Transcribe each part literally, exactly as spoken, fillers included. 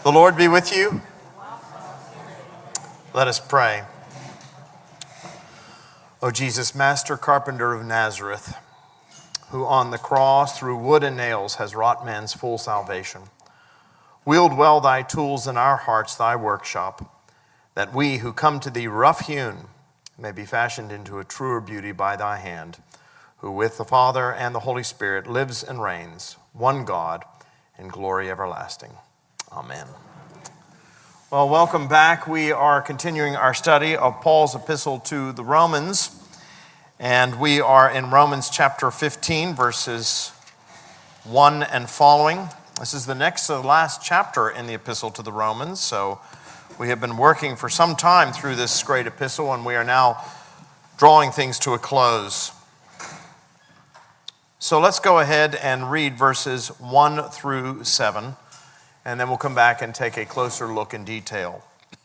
The Lord be with you. Let us pray. O Jesus, Master Carpenter of Nazareth, who on the cross through wood and nails has wrought man's full salvation, wield well thy tools in our hearts, thy workshop, that we who come to thee rough-hewn may be fashioned into a truer beauty by thy hand, who with the Father and the Holy Spirit lives and reigns, one God, in glory everlasting. Amen. Well, welcome back. We are continuing our study of Paul's epistle to the Romans, and we are in Romans chapter fifteen, verses one and following. This is the next to the last chapter in the epistle to the Romans, so we have been working for some time through this great epistle, and we are now drawing things to a close. So let's go ahead and read verses one through seven. And then we'll come back and take a closer look in detail.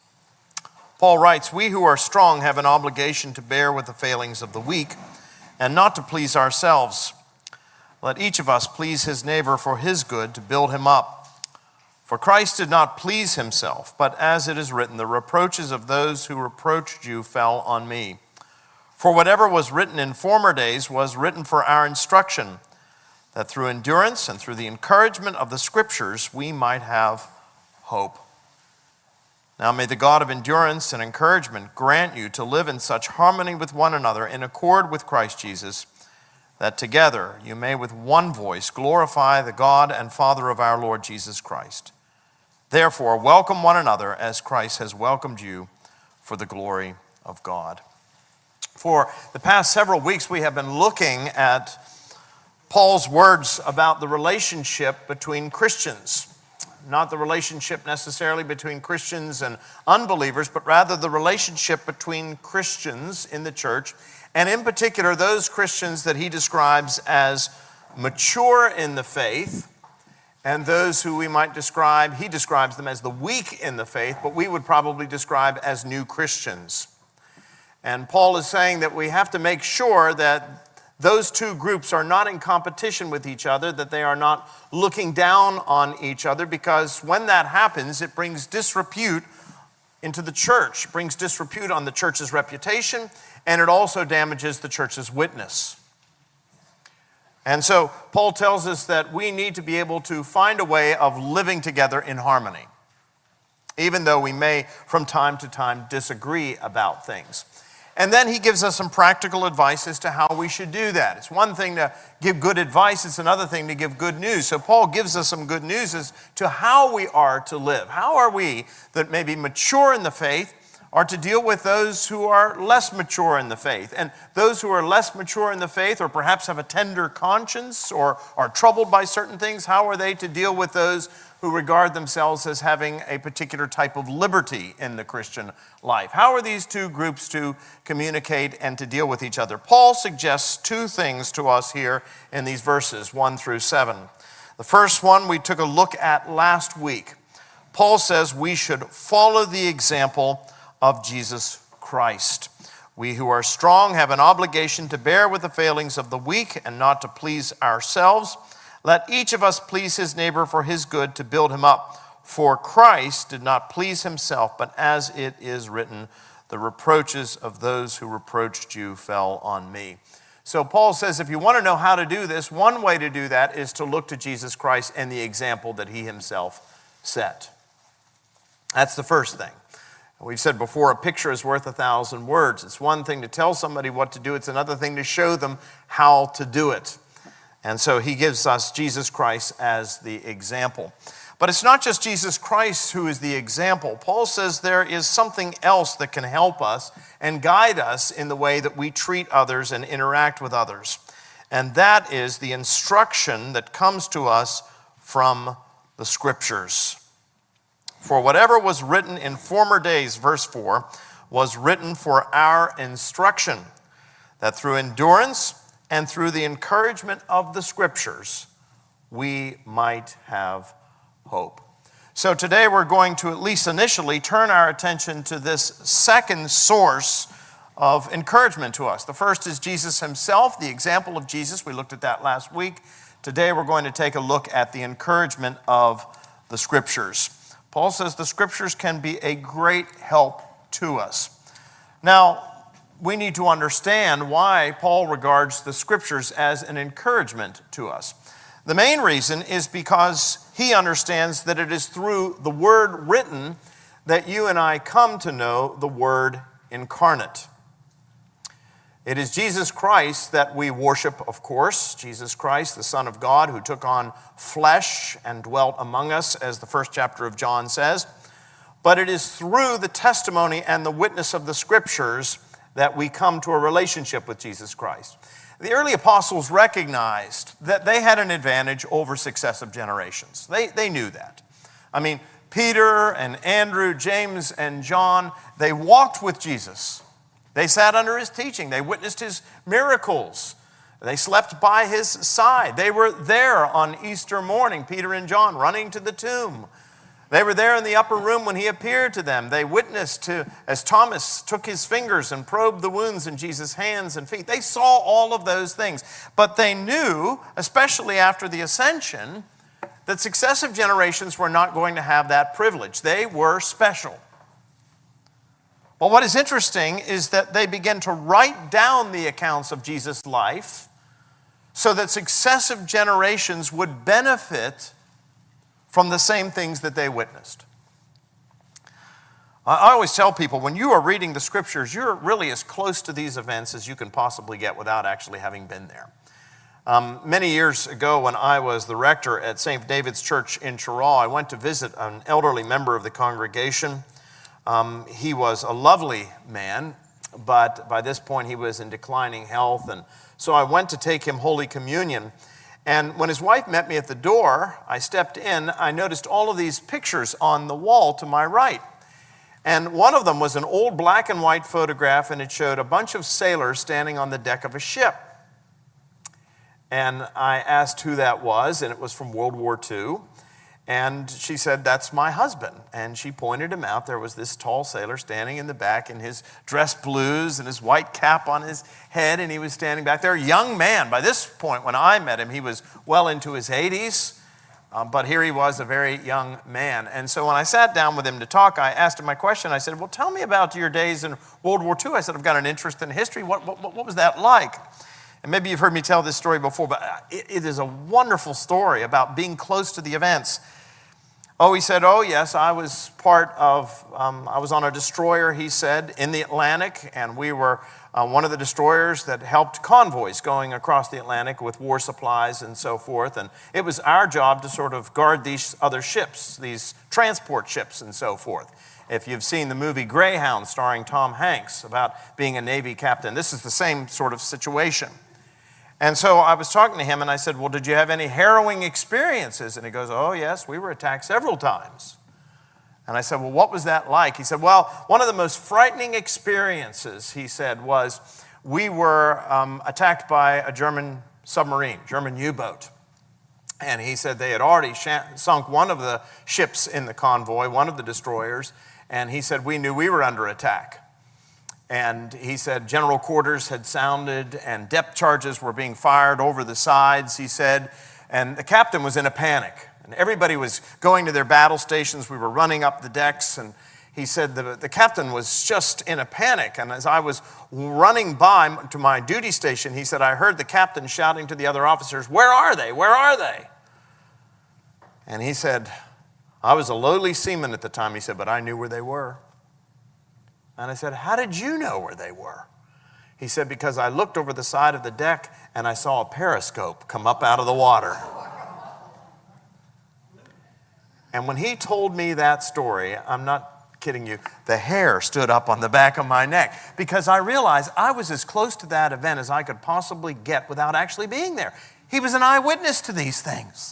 Paul writes, "We who are strong have an obligation to bear with the failings of the weak and not to please ourselves. Let each of us please his neighbor for his good, to build him up. For Christ did not please himself, but as it is written, the reproaches of those who reproached you fell on me. For whatever was written in former days was written for our instruction, that through endurance and through the encouragement of the Scriptures we might have hope. Now may the God of endurance and encouragement grant you to live in such harmony with one another in accord with Christ Jesus, that together you may with one voice glorify the God and Father of our Lord Jesus Christ. Therefore welcome one another as Christ has welcomed you for the glory of God." For the past several weeks we have been looking at Paul's words about the relationship between Christians. Not the relationship necessarily between Christians and unbelievers, but rather the relationship between Christians in the church, and in particular those Christians that he describes as mature in the faith, and those who we might describe, he describes them as the weak in the faith, but we would probably describe as new Christians. And Paul is saying that we have to make sure that those two groups are not in competition with each other, that they are not looking down on each other, because when that happens, it brings disrepute into the church. It brings disrepute on the church's reputation, and it also damages the church's witness. And so Paul tells us that we need to be able to find a way of living together in harmony, even though we may from time to time disagree about things. And then he gives us some practical advice as to how we should do that. It's one thing to give good advice, it's another thing to give good news. So Paul gives us some good news as to how we are to live. How are we that may be mature in the faith are to deal with those who are less mature in the faith? And those who are less mature in the faith, or perhaps have a tender conscience or are troubled by certain things, how are they to deal with those who regard themselves as having a particular type of liberty in the Christian life? How are these two groups to communicate and to deal with each other? Paul suggests two things to us here in these verses, one through seven. The first one we took a look at last week. Paul says we should follow the example of Jesus Christ. We who are strong have an obligation to bear with the failings of the weak and not to please ourselves. Let each of us please his neighbor for his good, to build him up. For Christ did not please himself, but as it is written, the reproaches of those who reproached you fell on me. So Paul says if you want to know how to do this, one way to do that is to look to Jesus Christ and the example that he himself set. That's the first thing. We've said before, a picture is worth a thousand words. It's one thing to tell somebody what to do. It's another thing to show them how to do it. And so he gives us Jesus Christ as the example. But it's not just Jesus Christ who is the example. Paul says there is something else that can help us and guide us in the way that we treat others and interact with others. And that is the instruction that comes to us from the Scriptures. For whatever was written in former days, verse four, was written for our instruction, that through endurance and through the encouragement of the Scriptures, we might have hope. So today we're going to, at least initially, turn our attention to this second source of encouragement to us. The first is Jesus himself, the example of Jesus. We looked at that last week. Today we're going to take a look at the encouragement of the Scriptures. Paul says the scriptures can be a great help to us. Now, we need to understand why Paul regards the scriptures as an encouragement to us. The main reason is because he understands that it is through the word written that you and I come to know the word incarnate. It is Jesus Christ that we worship, of course, Jesus Christ, the Son of God, who took on flesh and dwelt among us, as the first chapter of John says. But it is through the testimony and the witness of the scriptures that we come to a relationship with Jesus Christ. The early apostles recognized that they had an advantage over successive generations. They, they knew that. I mean, Peter and Andrew, James and John, they walked with Jesus. They sat under his teaching. They witnessed his miracles. They slept by his side. They were there on Easter morning, Peter and John running to the tomb. They were there in the upper room when he appeared to them. They witnessed to, as Thomas took his fingers and probed the wounds in Jesus' hands and feet. They saw all of those things. But they knew, especially after the ascension, that successive generations were not going to have that privilege. They were special. But what is interesting is that they began to write down the accounts of Jesus' life so that successive generations would benefit from the same things that they witnessed. I always tell people, when you are reading the scriptures, you're really as close to these events as you can possibly get without actually having been there. Um, many years ago, when I was the rector at Saint David's Church in Cheraw, I went to visit an elderly member of the congregation. Um, he was a lovely man, but by this point he was in declining health, and so I went to take him Holy Communion. And when his wife met me at the door, I stepped in, I noticed all of these pictures on the wall to my right. And one of them was an old black and white photograph, and it showed a bunch of sailors standing on the deck of a ship. And I asked who that was, and it was from World War Two. And she said, "That's my husband." And she pointed him out. There was this tall sailor standing in the back in his dress blues and his white cap on his head, and he was standing back there. A young man. By this point, when I met him, he was well into his eighties, um, but here he was, a very young man. And so when I sat down with him to talk, I asked him my question. I said, "Well, tell me about your days in World War Two. I said, "I've got an interest in history. What, what, what was that like?" And maybe you've heard me tell this story before, but it, it is a wonderful story about being close to the events. Oh, he said, oh, yes, I was part of, um, I was on a destroyer, he said, in the Atlantic, and we were uh, one of the destroyers that helped convoys going across the Atlantic with war supplies and so forth, and it was our job to sort of guard these other ships, these transport ships and so forth. If you've seen the movie Greyhound starring Tom Hanks about being a Navy captain, this is the same sort of situation. And so I was talking to him and I said, "Well, did you have any harrowing experiences?" And he goes, "Oh, yes, we were attacked several times." And I said, "Well, what was that like?" He said, "Well, one of the most frightening experiences," he said, "was we were um, attacked by a German submarine, German U-boat." And he said they had already sh- sunk one of the ships in the convoy, one of the destroyers, and he said we knew we were under attack. And he said general quarters had sounded and depth charges were being fired over the sides, he said, and the captain was in a panic. And everybody was going to their battle stations. We were running up the decks, and he said the, the captain was just in a panic. And as I was running by to my duty station, he said, I heard the captain shouting to the other officers, "Where are they? Where are they?" And he said, I was a lowly seaman at the time, he said, but I knew where they were. And I said, "How did you know where they were?" He said, "Because I looked over the side of the deck and I saw a periscope come up out of the water." And when he told me that story, I'm not kidding you, the hair stood up on the back of my neck because I realized I was as close to that event as I could possibly get without actually being there. He was an eyewitness to these things.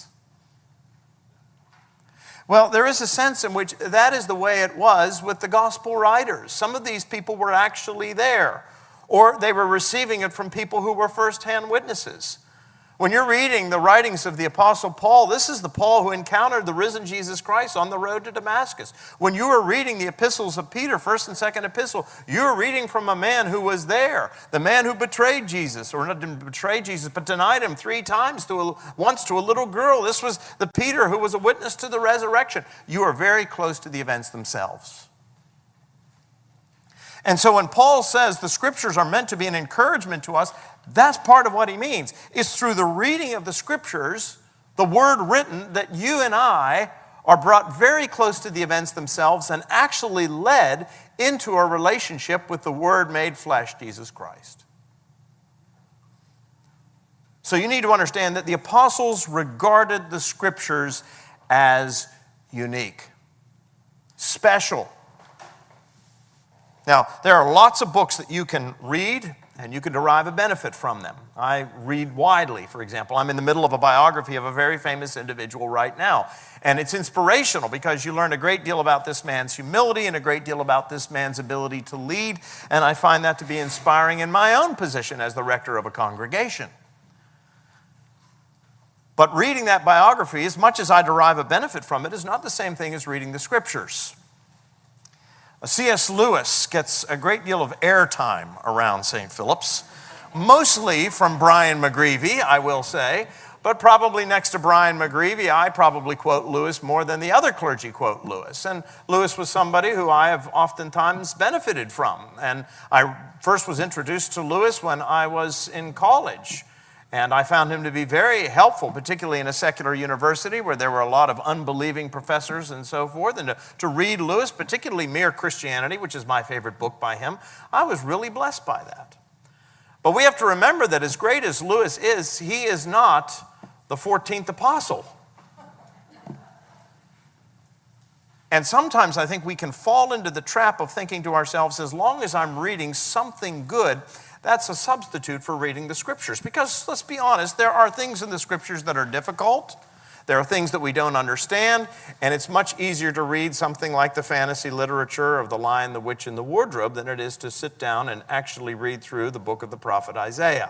Well, there is a sense in which that is the way it was with the gospel writers. Some of these people were actually there, or they were receiving it from people who were firsthand witnesses. When you're reading the writings of the Apostle Paul, this is the Paul who encountered the risen Jesus Christ on the road to Damascus. When you are reading the epistles of Peter, first and second epistle, you're reading from a man who was there, the man who betrayed Jesus, or not betrayed Jesus, but denied him three times, to a, once to a little girl. This was the Peter who was a witness to the resurrection. You are very close to the events themselves. And so when Paul says the scriptures are meant to be an encouragement to us, that's part of what he means. It's through the reading of the scriptures, the word written, that you and I are brought very close to the events themselves and actually led into a relationship with the Word made flesh, Jesus Christ. So you need to understand that the apostles regarded the scriptures as unique, special. Now, there are lots of books that you can read and you can derive a benefit from them. I read widely, for example. I'm in the middle of a biography of a very famous individual right now. And it's inspirational because you learn a great deal about this man's humility and a great deal about this man's ability to lead. And I find that to be inspiring in my own position as the rector of a congregation. But reading that biography, as much as I derive a benefit from it, is not the same thing as reading the scriptures. C S Lewis gets a great deal of airtime around Saint Philip's, mostly from Brian McGreevy, I will say, but probably next to Brian McGreevy, I probably quote Lewis more than the other clergy quote Lewis. And Lewis was somebody who I have oftentimes benefited from. And I first was introduced to Lewis when I was in college. And I found him to be very helpful, particularly in a secular university where there were a lot of unbelieving professors and so forth. And to, to read Lewis, particularly Mere Christianity, which is my favorite book by him, I was really blessed by that. But we have to remember that as great as Lewis is, he is not the fourteenth apostle. And sometimes I think we can fall into the trap of thinking to ourselves, as long as I'm reading something good, that's a substitute for reading the scriptures. Because let's be honest, there are things in the scriptures that are difficult. There are things that we don't understand. And it's much easier to read something like the fantasy literature of The Lion, the Witch, and the Wardrobe than it is to sit down and actually read through the book of the prophet Isaiah.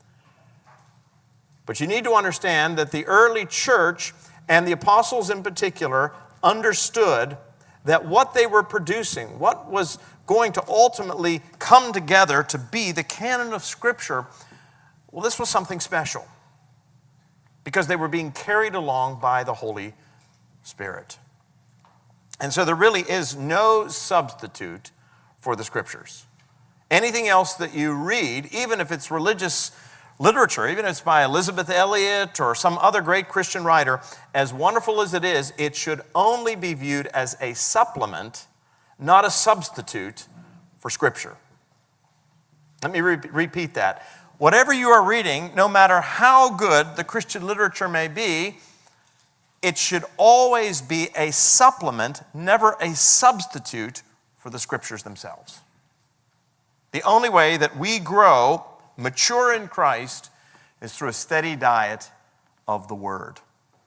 But you need to understand that the early church, and the apostles in particular, understood that what they were producing, what was going to ultimately come together to be the canon of Scripture, well, this was something special because they were being carried along by the Holy Spirit. And so there really is no substitute for the Scriptures. Anything else that you read, even if it's religious literature, even if it's by Elizabeth Elliot or some other great Christian writer, as wonderful as it is, it should only be viewed as a supplement, not a substitute for Scripture. Let me re- repeat that. Whatever you are reading, no matter how good the Christian literature may be, it should always be a supplement, never a substitute for the Scriptures themselves. The only way that we grow mature in Christ is through a steady diet of the Word.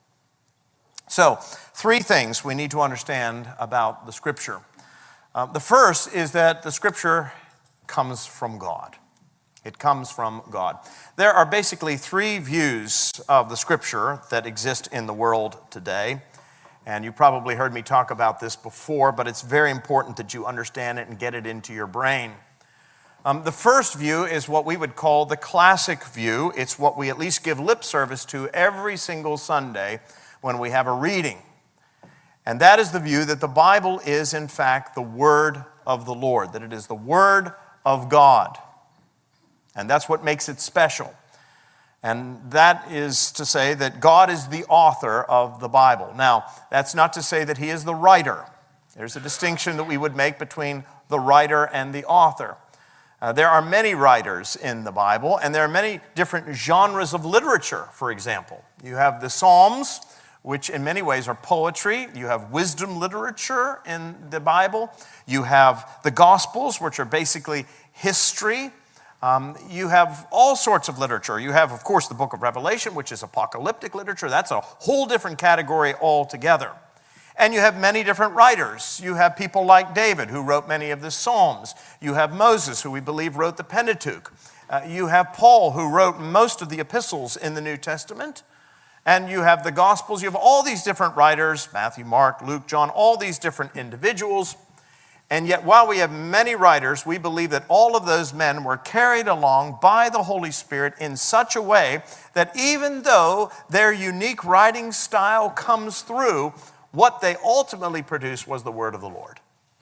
So, three things we need to understand about the Scripture. Uh, the first is that the Scripture comes from God. It comes from God. There are basically three views of the Scripture that exist in the world today. And you probably heard me talk about this before, but it's very important that you understand it and get it into your brain. Um, the first view is what we would call the classic view. It's what we at least give lip service to every single Sunday when we have a reading. And that is the view that the Bible is, in fact, the Word of the Lord, that it is the Word of God. And that's what makes it special. And that is to say that God is the author of the Bible. Now, that's not to say that He is the writer. There's a distinction that we would make between the writer and the author. Uh, there are many writers in the Bible, and there are many different genres of literature, for example. You have the Psalms, which in many ways are poetry. You have wisdom literature in the Bible. You have the Gospels, which are basically history. Um, you have all sorts of literature. You have, of course, the book of Revelation, which is apocalyptic literature. That's a whole different category altogether. And you have many different writers. You have people like David, who wrote many of the Psalms. You have Moses, who we believe wrote the Pentateuch. Uh, you have Paul, who wrote most of the epistles in the New Testament. And you have the Gospels. You have all these different writers, Matthew, Mark, Luke, John, all these different individuals. And yet, while we have many writers, we believe that all of those men were carried along by the Holy Spirit in such a way that even though their unique writing style comes through, what they ultimately produced was the word of the Lord.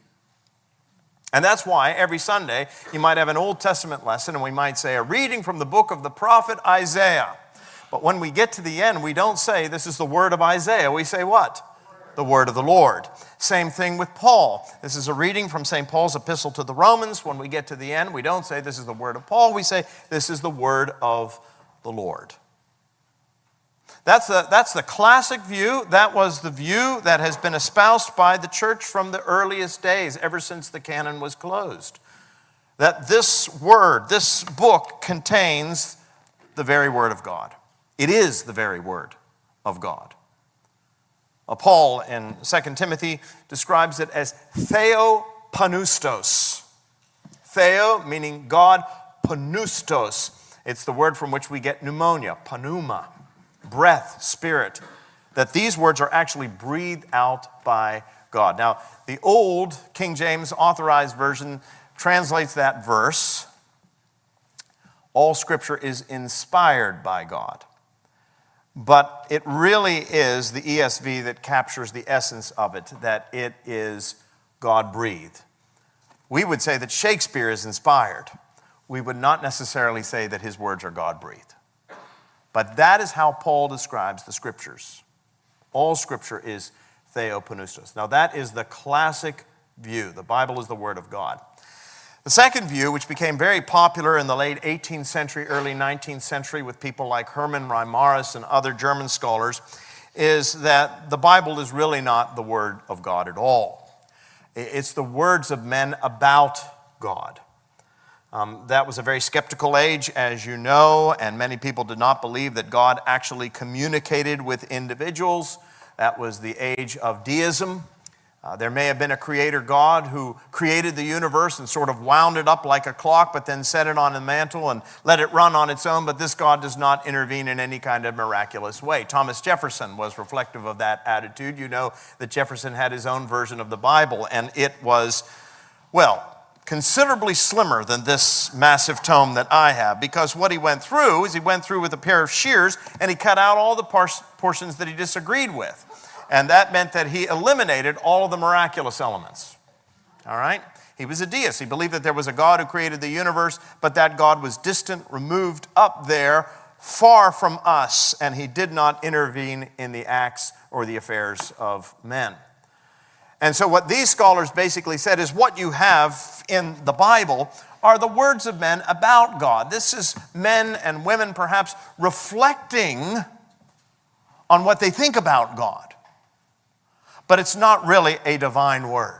And that's why every Sunday you might have an Old Testament lesson, and we might say a reading from the book of the prophet Isaiah. But when we get to the end, we don't say this is the word of Isaiah. We say what? The word of the Lord. Same thing with Paul. This is a reading from Saint Paul's epistle to the Romans. When we get to the end, we don't say this is the word of Paul. We say this is the word of the Lord. That's the, that's the classic view. That was the view that has been espoused by the church from the earliest days, ever since the canon was closed. That this word, this book contains the very word of God. It is the very word of God. Uh, Paul in Second Timothy describes it as theopneustos. Theo meaning God, pneustos. It's the word from which we get pneumonia, pneuma, breath, spirit. That these words are actually breathed out by God. Now, the old King James Authorized Version translates that verse, all Scripture is inspired by God. But it really is the E S V that captures the essence of it, that it is God-breathed. We would say that Shakespeare is inspired. We would not necessarily say that his words are God-breathed. But that is how Paul describes the Scriptures. All Scripture is theopneustos. Now that is the classic view. The Bible is the Word of God. The second view, which became very popular in the late eighteenth century, early nineteenth century with people like Hermann Reimarus and other German scholars, is that the Bible is really not the Word of God at all. It's the words of men about God. Um, that was a very skeptical age, as you know, and many people did not believe that God actually communicated with individuals. That was the age of deism. Uh, there may have been a creator God who created the universe and sort of wound it up like a clock, but then set it on a mantle and let it run on its own. But this God does not intervene in any kind of miraculous way. Thomas Jefferson was reflective of that attitude. You know that Jefferson had his own version of the Bible, and it was, well, considerably slimmer than this massive tome that I have, because what he went through is he went through with a pair of shears and he cut out all the par- portions that he disagreed with. And that meant that he eliminated all of the miraculous elements. All right? He was a deist. He believed that there was a God who created the universe, but that God was distant, removed up there, far from us, and he did not intervene in the acts or the affairs of men. And so what these scholars basically said is what you have in the Bible are the words of men about God. This is men and women perhaps reflecting on what they think about God. But it's not really a divine word.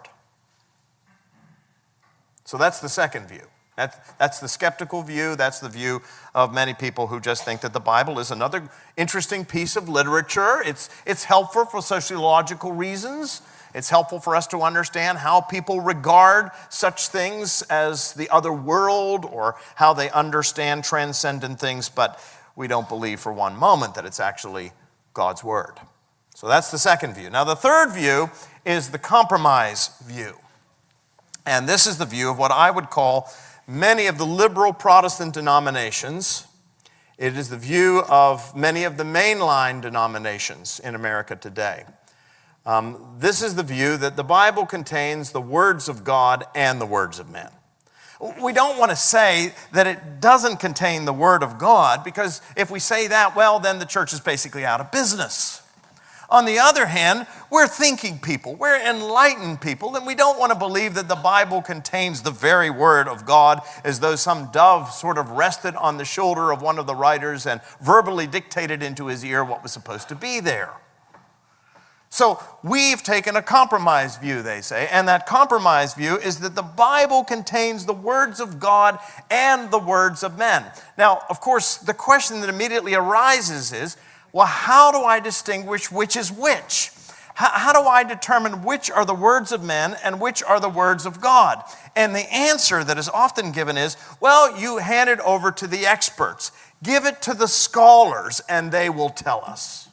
So that's the second view. That, that's the skeptical view. That's the view of many people who just think that the Bible is another interesting piece of literature. It's, it's helpful for sociological reasons. It's helpful for us to understand how people regard such things as the other world or how they understand transcendent things, but we don't believe for one moment that it's actually God's word. So that's the second view. Now the third view is the compromise view. And this is the view of what I would call many of the liberal Protestant denominations. It is the view of many of the mainline denominations in America today. Um, this is the view that the Bible contains the words of God and the words of men. We don't want to say that it doesn't contain the word of God, because if we say that, well, then the church is basically out of business. On the other hand, we're thinking people, we're enlightened people, and we don't want to believe that the Bible contains the very word of God as though some dove sort of rested on the shoulder of one of the writers and verbally dictated into his ear what was supposed to be there. So we've taken a compromise view, they say, and that compromise view is that the Bible contains the words of God and the words of men. Now, of course, the question that immediately arises is, well, how do I distinguish which is which? How, how do I determine which are the words of men and which are the words of God? And the answer that is often given is, well, you hand it over to the experts. Give it to the scholars and they will tell us.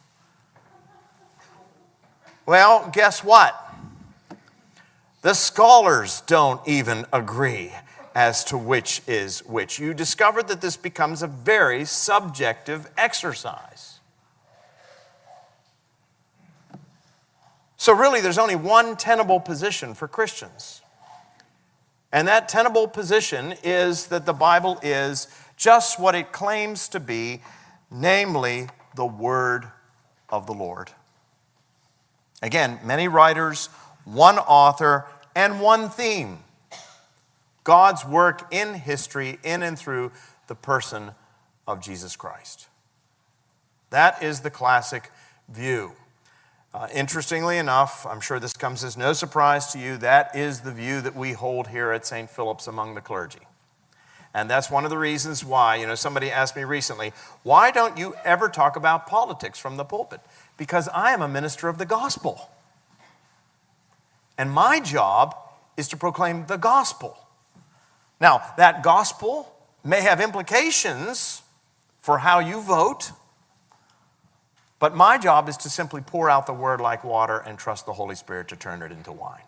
Well, guess what? The scholars don't even agree as to which is which. You discover that this becomes a very subjective exercise. So really, there's only one tenable position for Christians. And that tenable position is that the Bible is just what it claims to be, namely the Word of the Lord. Again, many writers, one author, and one theme. God's work in history, in and through the person of Jesus Christ. That is the classic view. Uh, interestingly enough, I'm sure this comes as no surprise to you, that is the view that we hold here at Saint Philip's among the clergy. And that's one of the reasons why, you know, somebody asked me recently, why don't you ever talk about politics from the pulpit? Because I am a minister of the gospel. And my job is to proclaim the gospel. Now, that gospel may have implications for how you vote, but my job is to simply pour out the word like water and trust the Holy Spirit to turn it into wine.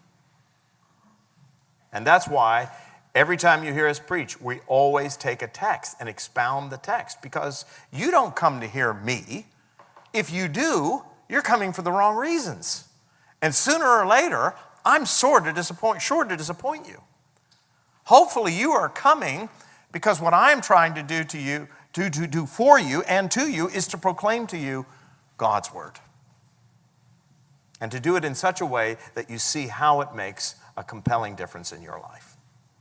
And that's why every time you hear us preach, we always take a text and expound the text, because you don't come to hear me. If you do, you're coming for the wrong reasons. And sooner or later, I'm sure to disappoint, sure to disappoint you. Hopefully you are coming because what I'm trying to do to you, to, to do for you and to you, is to proclaim to you God's word. And to do it in such a way that you see how it makes a compelling difference in your life.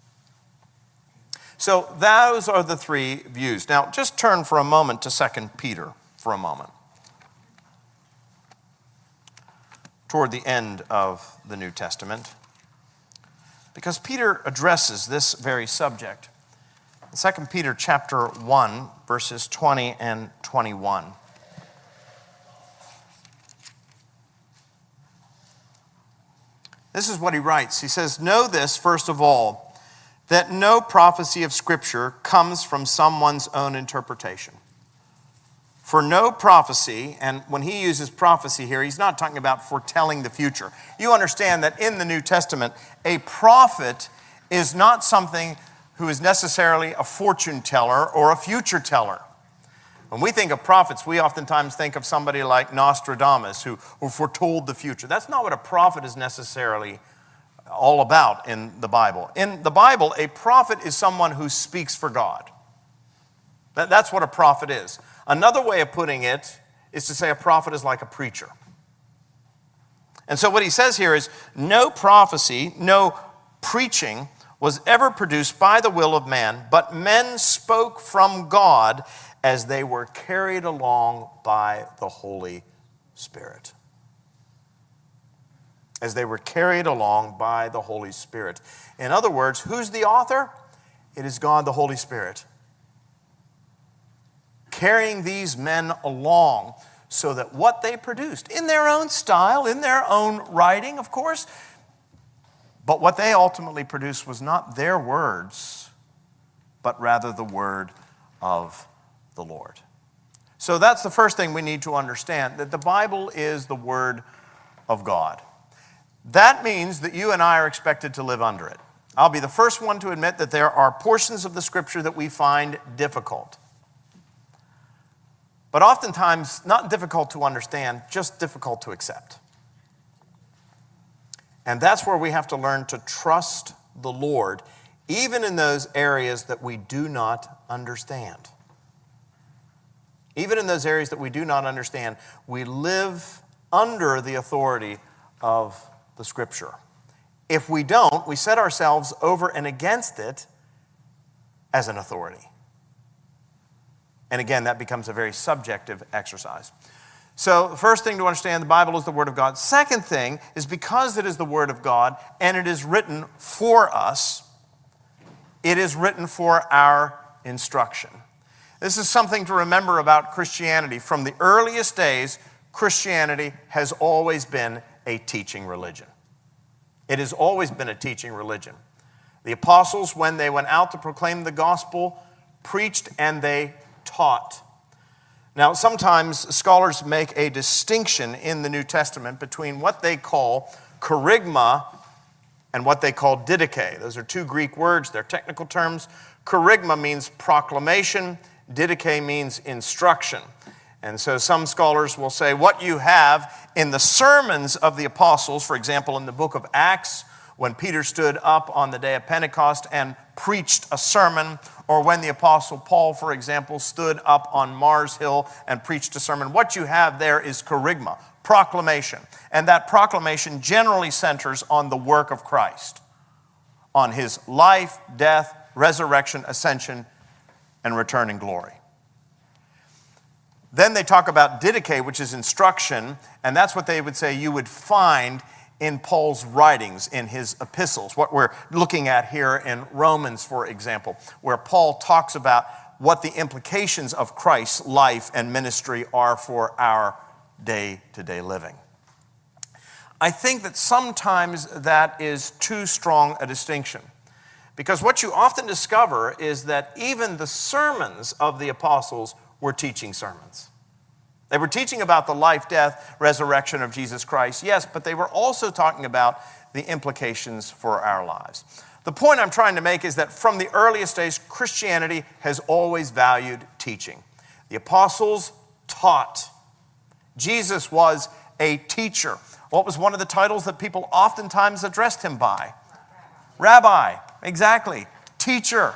So those are the three views. Now just turn for a moment to Second Peter for a moment. Toward the end of the New Testament. Because Peter addresses this very subject. In Second Peter chapter one, verses twenty and twenty-one. This is what he writes. He says, "Know this, first of all, that no prophecy of Scripture comes from someone's own interpretation. For no prophecy," and when he uses prophecy here, he's not talking about foretelling the future. You understand that in the New Testament, a prophet is not something who is necessarily a fortune teller or a future teller. When we think of prophets, we oftentimes think of somebody like Nostradamus who, who foretold the future. That's not what a prophet is necessarily all about in the Bible. In the Bible, a prophet is someone who speaks for God. That, that's what a prophet is. Another way of putting it is to say a prophet is like a preacher. And so what he says here is, no prophecy, no preaching was ever produced by the will of man, but men spoke from God as they were carried along by the Holy Spirit. As they were carried along by the Holy Spirit. In other words, who's the author? It is God, the Holy Spirit. Carrying these men along so that what they produced, in their own style, in their own writing, of course, but what they ultimately produced was not their words, but rather the word of the Lord. So that's the first thing we need to understand, that the Bible is the word of God. That means that you and I are expected to live under it. I'll be the first one to admit that there are portions of the Scripture that we find difficult. But oftentimes, not difficult to understand, just difficult to accept. And that's where we have to learn to trust the Lord, even in those areas that we do not understand. Even in those areas that we do not understand, we live under the authority of the Scripture. If we don't, we set ourselves over and against it as an authority. And again, that becomes a very subjective exercise. So the first thing to understand, the Bible is the Word of God. Second thing is, because it is the Word of God and it is written for us, it is written for our instruction. This is something to remember about Christianity. From the earliest days, Christianity has always been a teaching religion. It has always been a teaching religion. The apostles, when they went out to proclaim the gospel, preached and they taught. Now, sometimes scholars make a distinction in the New Testament between what they call kerygma and what they call didache. Those are two Greek words. They're technical terms. Kerygma means proclamation. Didache means instruction. And so some scholars will say what you have in the sermons of the apostles, for example, in the book of Acts, when Peter stood up on the day of Pentecost and preached a sermon, or when the apostle Paul, for example, stood up on Mars Hill and preached a sermon, what you have there is kerygma, proclamation. And that proclamation generally centers on the work of Christ, on his life, death, resurrection, ascension, and return in glory. Then they talk about didache, which is instruction, and that's what they would say you would find in Paul's writings, in his epistles. What we're looking at here in Romans, for example, where Paul talks about what the implications of Christ's life and ministry are for our day-to-day living. I think that sometimes that is too strong a distinction, because what you often discover is that even the sermons of the apostles were teaching sermons. They were teaching about the life, death, resurrection of Jesus Christ, yes, but they were also talking about the implications for our lives. The point I'm trying to make is that from the earliest days, Christianity has always valued teaching. The apostles taught. Jesus was a teacher. What was one of the titles that people oftentimes addressed him by? Rabbi, exactly. Teacher.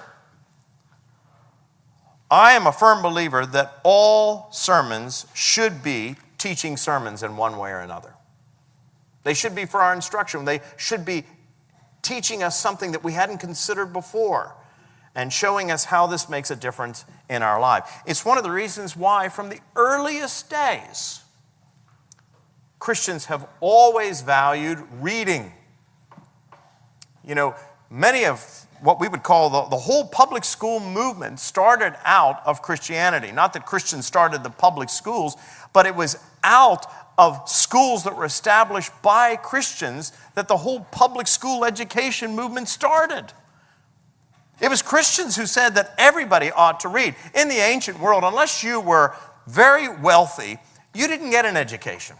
I am a firm believer that all sermons should be teaching sermons in one way or another. They should be for our instruction. They should be teaching us something that we hadn't considered before and showing us how this makes a difference in our life. It's one of the reasons why from the earliest days, Christians have always valued reading. You know, many of what we would call the, the whole public school movement started out of Christianity. Not that Christians started the public schools, but it was out of schools that were established by Christians that the whole public school education movement started. It was Christians who said that everybody ought to read. In the ancient world, unless you were very wealthy, you didn't get an education.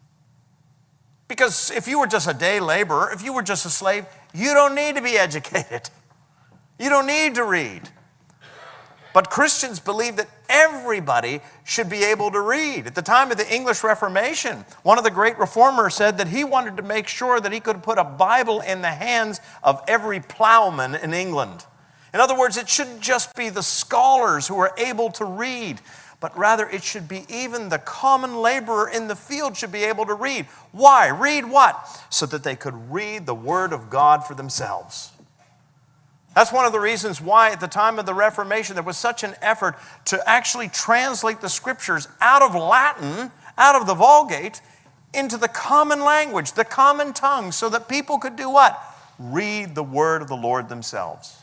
Because if you were just a day laborer, if you were just a slave, you don't need to be educated. You don't need to read. But Christians believe that everybody should be able to read. At the time of the English Reformation, one of the great reformers said that he wanted to make sure that he could put a Bible in the hands of every plowman in England. In other words, it shouldn't just be the scholars who are able to read, but rather it should be even the common laborer in the field should be able to read. Why? Read what? So that they could read the Word of God for themselves. That's one of the reasons why at the time of the Reformation there was such an effort to actually translate the Scriptures out of Latin, out of the Vulgate, into the common language, the common tongue, so that people could do what? Read the Word of the Lord themselves.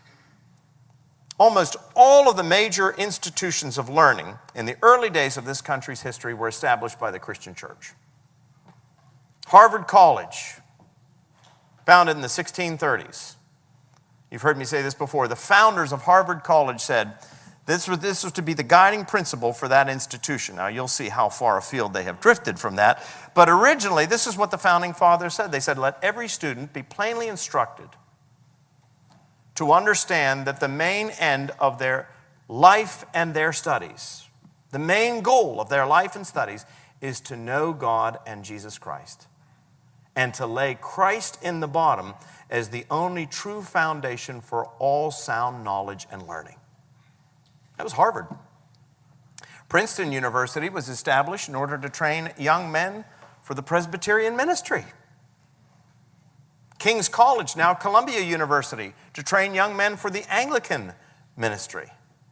Almost all of the major institutions of learning in the early days of this country's history were established by the Christian church. Harvard College, founded in the sixteen thirties. You've heard me say this before. The founders of Harvard College said this was, this was to be the guiding principle for that institution. Now, you'll see how far afield they have drifted from that. But originally, this is what the founding fathers said. They said, let every student be plainly instructed to understand that the main end of their life and their studies, the main goal of their life and studies is to know God and Jesus Christ, and to lay Christ in the bottom as the only true foundation for all sound knowledge and learning. That was Harvard. Princeton University was established in order to train young men for the Presbyterian ministry. King's College, now Columbia University, to train young men for the Anglican ministry.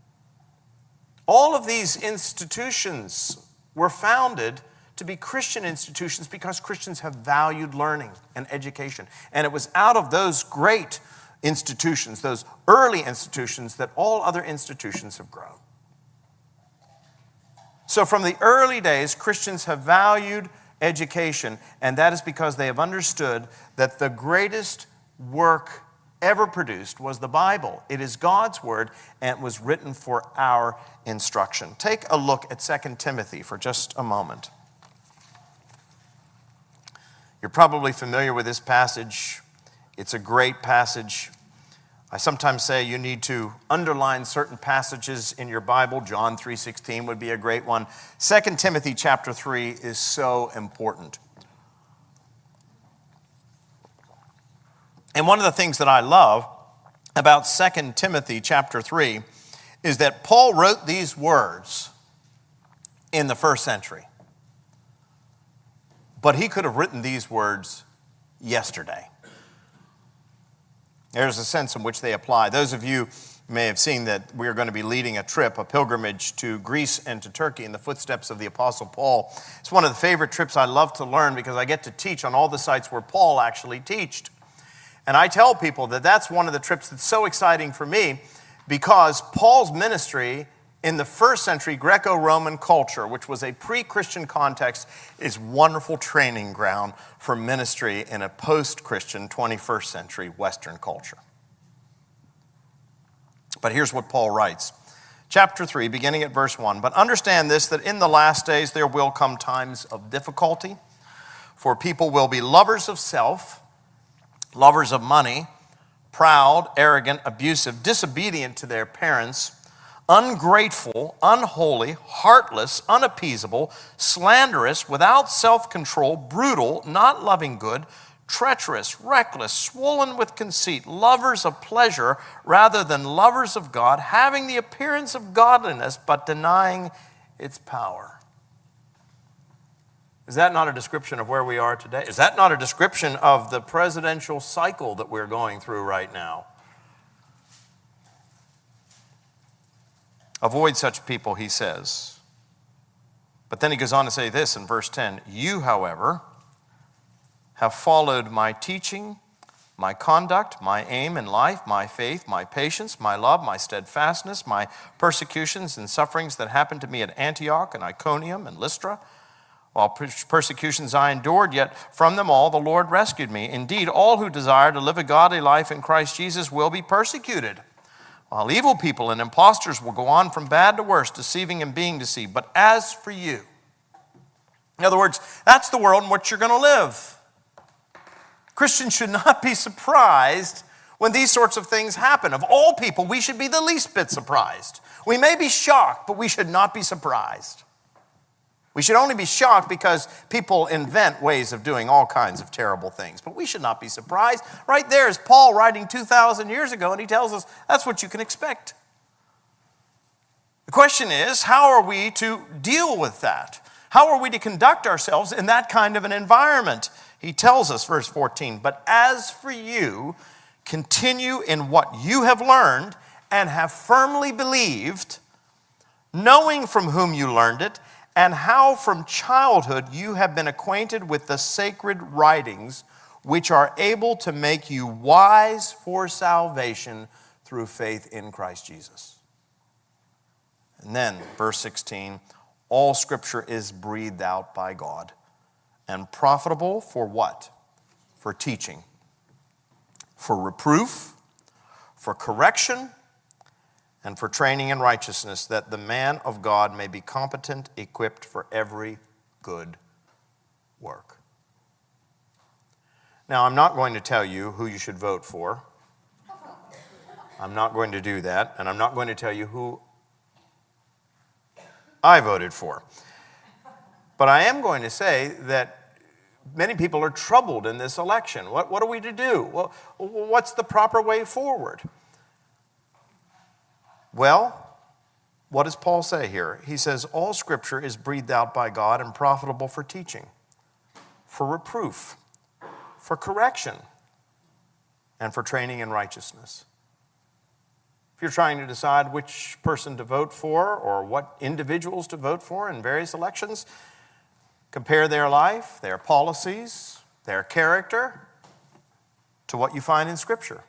All of these institutions were founded to be Christian institutions because Christians have valued learning and education. And it was out of those great institutions, those early institutions, that all other institutions have grown. So from the early days, Christians have valued education, and that is because they have understood that the greatest work ever produced was the Bible. It is God's word, and it was written for our instruction. Take a look at Second Timothy for just a moment. You're probably familiar with this passage. It's a great passage. I sometimes say you need to underline certain passages in your Bible. John three sixteen would be a great one. Second Timothy chapter three is so important. And one of the things that I love about Second Timothy chapter three is that Paul wrote these words in the first century. But he could have written these words yesterday. There's a sense in which they apply. Those of you may have seen that we're going to be leading a trip, a pilgrimage to Greece and to Turkey in the footsteps of the Apostle Paul. It's one of the favorite trips I love to learn because I get to teach on all the sites where Paul actually taught. And I tell people that that's one of the trips that's so exciting for me because Paul's ministry in the first century Greco-Roman culture, which was a pre-Christian context, is wonderful training ground for ministry in a post-Christian twenty-first century Western culture. But here's what Paul writes. Chapter three, beginning at verse one. But understand this, that in the last days there will come times of difficulty, for people will be lovers of self, lovers of money, proud, arrogant, abusive, disobedient to their parents, ungrateful, unholy, heartless, unappeasable, slanderous, without self-control, brutal, not loving good, treacherous, reckless, swollen with conceit, lovers of pleasure rather than lovers of God, having the appearance of godliness but denying its power. Is that not a description of where we are today? Is that not a description of the presidential cycle that we're going through right now? Avoid such people, he says. But then he goes on to say this in verse ten. You, however, have followed my teaching, my conduct, my aim in life, my faith, my patience, my love, my steadfastness, my persecutions and sufferings that happened to me at Antioch and Iconium and Lystra. While persecutions I endured, yet from them all the Lord rescued me. Indeed, all who desire to live a godly life in Christ Jesus will be persecuted, while evil people and impostors will go on from bad to worse, deceiving and being deceived. But as for you, in other words, that's the world in which you're going to live. Christians should not be surprised when these sorts of things happen. Of all people, we should be the least bit surprised. We may be shocked, but we should not be surprised. We should only be shocked because people invent ways of doing all kinds of terrible things. But we should not be surprised. Right there is Paul writing two thousand years ago, and he tells us that's what you can expect. The question is, how are we to deal with that? How are we to conduct ourselves in that kind of an environment? He tells us, verse fourteen, but as for you, continue in what you have learned and have firmly believed, knowing from whom you learned it, and how from childhood you have been acquainted with the sacred writings, which are able to make you wise for salvation through faith in Christ Jesus. And then, verse sixteen, all Scripture is breathed out by God and profitable for what? For teaching, for reproof, for correction, and for training in righteousness, that the man of God may be competent, equipped for every good work. Now, I'm not going to tell you who you should vote for. I'm not going to do that, and I'm not going to tell you who I voted for. But I am going to say that many people are troubled in this election. What, what are we to do? Well, what's the proper way forward? Well, what does Paul say here? He says, all Scripture is breathed out by God and profitable for teaching, for reproof, for correction, and for training in righteousness. If you're trying to decide which person to vote for or what individuals to vote for in various elections, compare their life, their policies, their character to what you find in Scripture.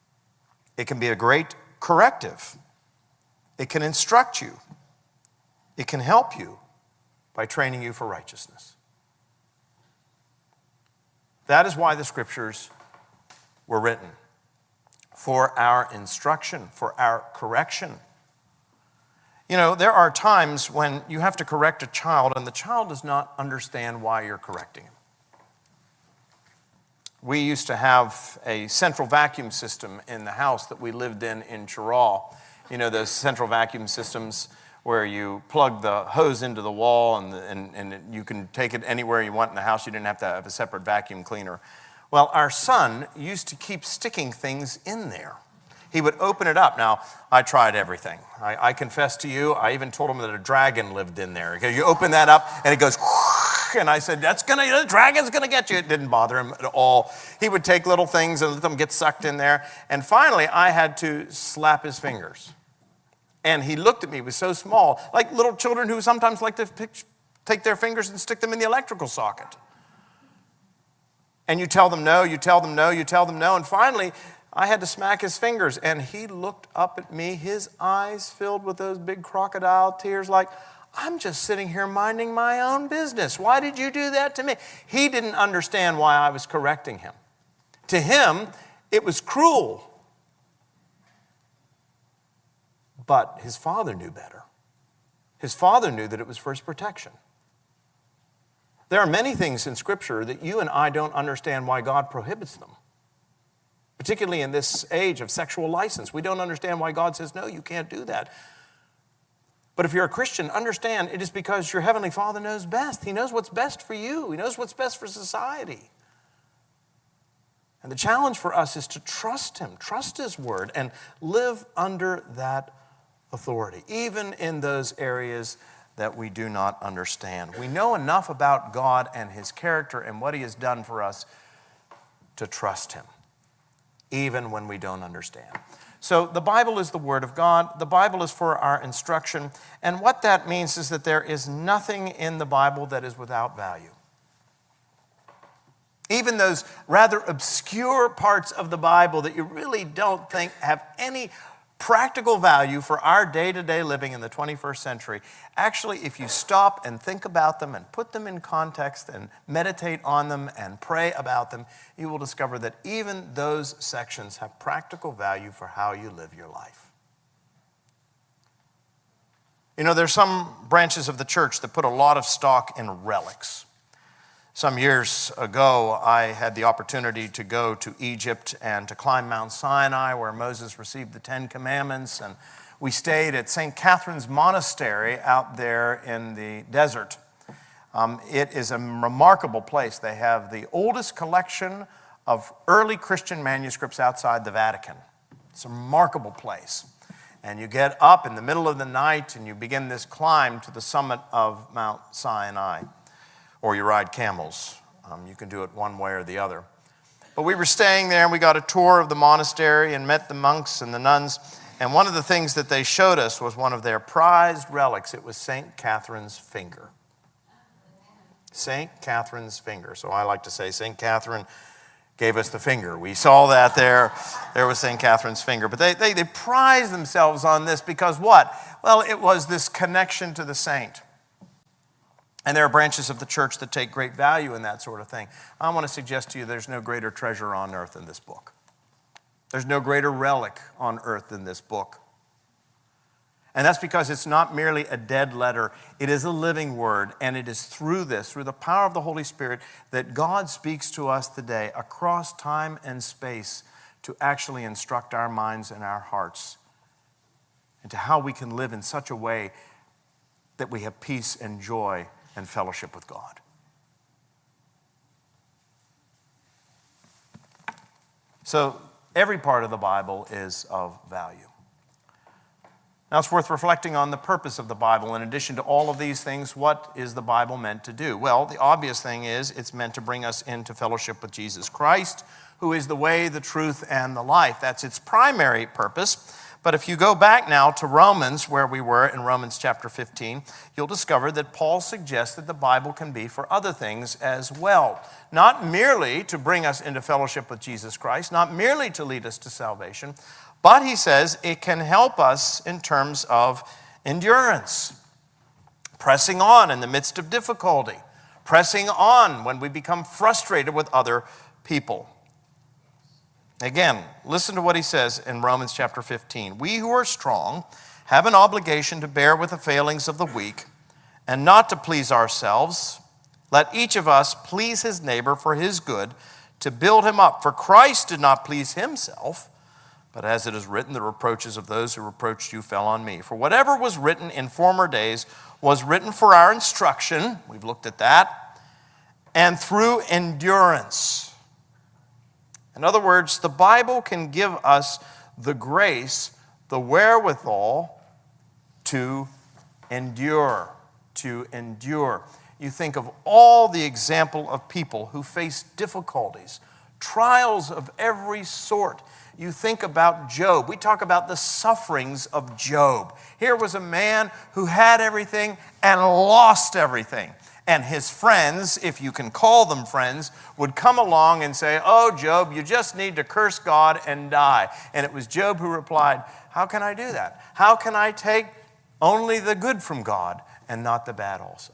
It can be a great corrective. It can instruct you. It can help you by training you for righteousness. That is why the scriptures were written, for our instruction, for our correction. You know, there are times when you have to correct a child and the child does not understand why you're correcting him. We used to have a central vacuum system in the house that we lived in in Chirral. You know, those central vacuum systems where you plug the hose into the wall and, and, and you can take it anywhere you want in the house. You didn't have to have a separate vacuum cleaner. Well, our son used to keep sticking things in there. He would open it up. Now, I tried everything. I, I confess to you, I even told him that a dragon lived in there. You open that up and it goes, and I said, that's gonna, the dragon's gonna get you. It didn't bother him at all. He would take little things and let them get sucked in there. And finally, I had to slap his fingers. And he looked at me, he was so small, like little children who sometimes like to pick, take their fingers and stick them in the electrical socket. And you tell them no, you tell them no, you tell them no. And finally, I had to smack his fingers. And he looked up at me, his eyes filled with those big crocodile tears like, I'm just sitting here minding my own business. Why did you do that to me? He didn't understand why I was correcting him. To him, it was cruel. But his father knew better. His father knew that it was for his protection. There are many things in Scripture that you and I don't understand why God prohibits them. Particularly in this age of sexual license. We don't understand why God says, no, you can't do that. But if you're a Christian, understand it is because your Heavenly Father knows best. He knows what's best for you. He knows what's best for society. And the challenge for us is to trust Him, trust His Word, and live under that authority, even in those areas that we do not understand. We know enough about God and His character and what He has done for us to trust Him, even when we don't understand. So the Bible is the Word of God. The Bible is for our instruction. And what that means is that there is nothing in the Bible that is without value. Even those rather obscure parts of the Bible that you really don't think have any practical value for our day-to-day living in the twenty-first century. Actually, if you stop and think about them and put them in context and meditate on them and pray about them, you will discover that even those sections have practical value for how you live your life. You know, there's some branches of the church that put a lot of stock in relics. Some years ago, I had the opportunity to go to Egypt and to climb Mount Sinai, where Moses received the Ten Commandments. And we stayed at Saint Catherine's Monastery out there in the desert. Um, it is a remarkable place. They have the oldest collection of early Christian manuscripts outside the Vatican. It's a remarkable place. And you get up in the middle of the night and you begin this climb to the summit of Mount Sinai. Or you ride camels. Um, you can do it one way or the other. But we were staying there and we got a tour of the monastery and met the monks and the nuns. And one of the things that they showed us was one of their prized relics. It was Saint Catherine's finger. Saint Catherine's finger. So I like to say Saint Catherine gave us the finger. We saw that there. There was Saint Catherine's finger. But they, they, they prized themselves on this because what? Well, it was this connection to the saint. And there are branches of the church that take great value in that sort of thing. I want to suggest to you there's no greater treasure on earth than this book. There's no greater relic on earth than this book. And that's because it's not merely a dead letter. It is a living word. And it is through this, through the power of the Holy Spirit, that God speaks to us today across time and space to actually instruct our minds and our hearts into how we can live in such a way that we have peace and joy and fellowship with God. So every part of the Bible is of value. Now it's worth reflecting on the purpose of the Bible. In addition to all of these things, what is the Bible meant to do? Well, the obvious thing is it's meant to bring us into fellowship with Jesus Christ, who is the way, the truth, and the life. That's its primary purpose. But if you go back now to Romans, where we were in Romans chapter fifteen, you'll discover that Paul suggests that the Bible can be for other things as well. Not merely to bring us into fellowship with Jesus Christ, not merely to lead us to salvation, but he says it can help us in terms of endurance. pressing on in the midst of difficulty, pressing on when we become frustrated with other people. Again, listen to what he says in Romans chapter fifteen. We who are strong have an obligation to bear with the failings of the weak and not to please ourselves. Let each of us please his neighbor for his good, to build him up. For Christ did not please himself, but as it is written, the reproaches of those who reproached you fell on me. For whatever was written in former days was written for our instruction, we've looked at that, and through endurance. In other words, the Bible can give us the grace, the wherewithal to endure, to endure. You think of all the example of people who face difficulties, trials of every sort. You think about Job. We talk about the sufferings of Job. Here was a man who had everything and lost everything. And his friends, if you can call them friends, would come along and say, "Oh, Job, you just need to curse God and die." And it was Job who replied, "How can I do that? How can I take only the good from God and not the bad also?"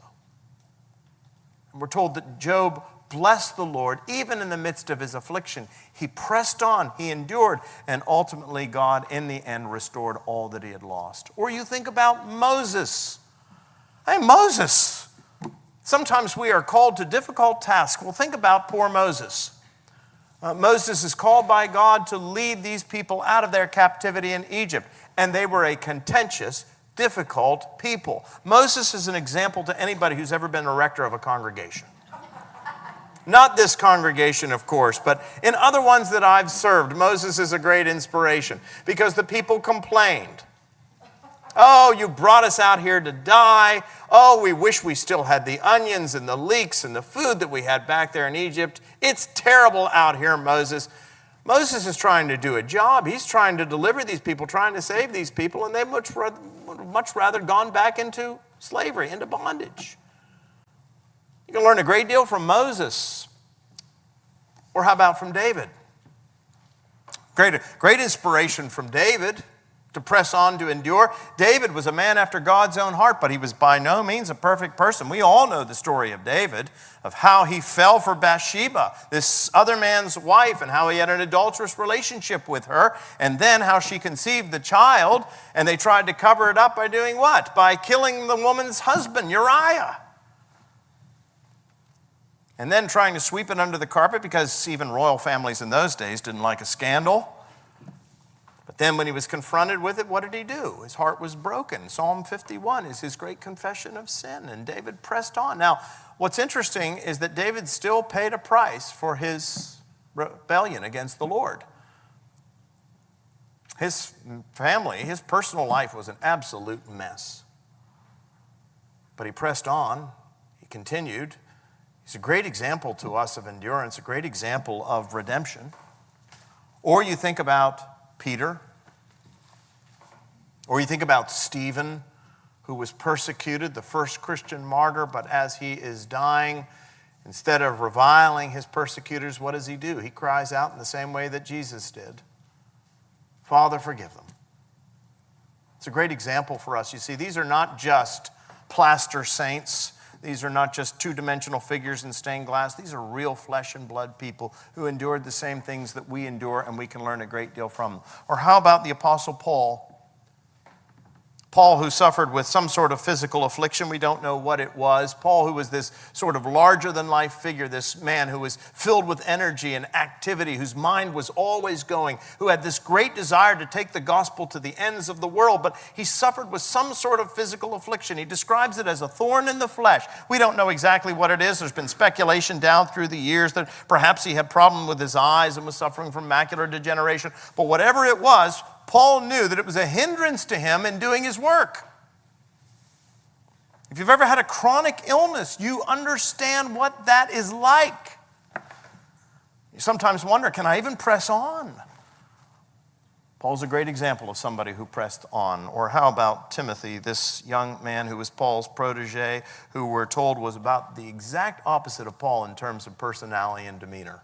And we're told that Job blessed the Lord even in the midst of his affliction. He pressed on, he endured, and ultimately God in the end restored all that he had lost. Or you think about Moses. Hey, Moses. Sometimes we are called to difficult tasks. Well, think about poor Moses. Uh, Moses is called by God to lead these people out of their captivity in Egypt, and they were a contentious, difficult people. Moses is an example to anybody who's ever been a rector of a congregation. Not this congregation, of course, but in other ones that I've served, Moses is a great inspiration because the people complained. "Oh, you brought us out here to die. Oh, we wish we still had the onions and the leeks and the food that we had back there in Egypt. It's terrible out here, Moses." Moses is trying to do a job. He's trying to deliver these people, trying to save these people, and they've much rather, much rather gone back into slavery, into bondage. You can learn a great deal from Moses. Or how about from David? Great, great inspiration from David to press on, to endure. David was a man after God's own heart, but he was by no means a perfect person. We all know the story of David, of how he fell for Bathsheba, this other man's wife, and how he had an adulterous relationship with her, and then how she conceived the child, and they tried to cover it up by doing what? By killing the woman's husband, Uriah. And then trying to sweep it under the carpet because even royal families in those days didn't like a scandal. But then when he was confronted with it, what did he do? His heart was broken. Psalm fifty-one is his great confession of sin, and David pressed on. Now, what's interesting is that David still paid a price for his rebellion against the Lord. His family, his personal life was an absolute mess. But he pressed on. He continued. He's a great example to us of endurance, a great example of redemption. Or you think about Peter, or you think about Stephen, who was persecuted, the first Christian martyr, but as he is dying, instead of reviling his persecutors, what does he do? He cries out in the same way that Jesus did. "Father, forgive them." It's a great example for us. You see, these are not just plaster saints. These are not just two-dimensional figures in stained glass. These are real flesh and blood people who endured the same things that we endure, and we can learn a great deal from them. Or how about the Apostle Paul? Paul, who suffered with some sort of physical affliction, we don't know what it was. Paul, who was this sort of larger-than-life figure, this man who was filled with energy and activity, whose mind was always going, who had this great desire to take the gospel to the ends of the world, but he suffered with some sort of physical affliction. He describes it as a thorn in the flesh. We don't know exactly what it is. There's been speculation down through the years that perhaps he had problem with his eyes and was suffering from macular degeneration. But whatever it was, Paul knew that it was a hindrance to him in doing his work. If you've ever had a chronic illness, you understand what that is like. You sometimes wonder, can I even press on? Paul's a great example of somebody who pressed on. Or how about Timothy, this young man who was Paul's protege, who we're told was about the exact opposite of Paul in terms of personality and demeanor.